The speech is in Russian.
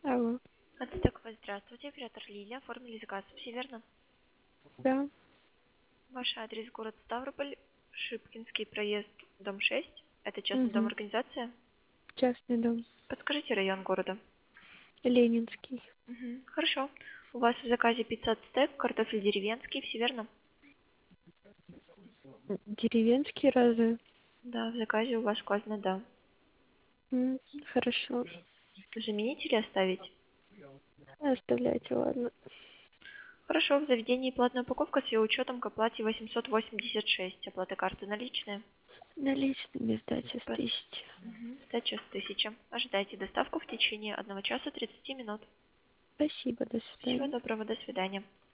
Алло. Ацтекова, здравствуйте. Оператор Лилия. Оформили заказ. Все верно? Да. Ваш адрес город Ставрополь, Шипкинский проезд, дом 6. Это частный дом Угу. организация. Частный дом. Подскажите район города. Ленинский. Хорошо. У вас в заказе пицца ацтек, картофель деревенский. Все верно? Деревенский разве? Да, в заказе у вас указано да. Хорошо. Заменить или оставить? Оставляйте, ладно. Хорошо. В заведении платная упаковка с ее учетом к оплате 886. Оплата карты наличные. Наличными сдача с Под- 1000. Сдача с 1000. Ожидайте доставку в течение 1 часа 30 минут. Спасибо, до Всего свидания. доброго. До свидания.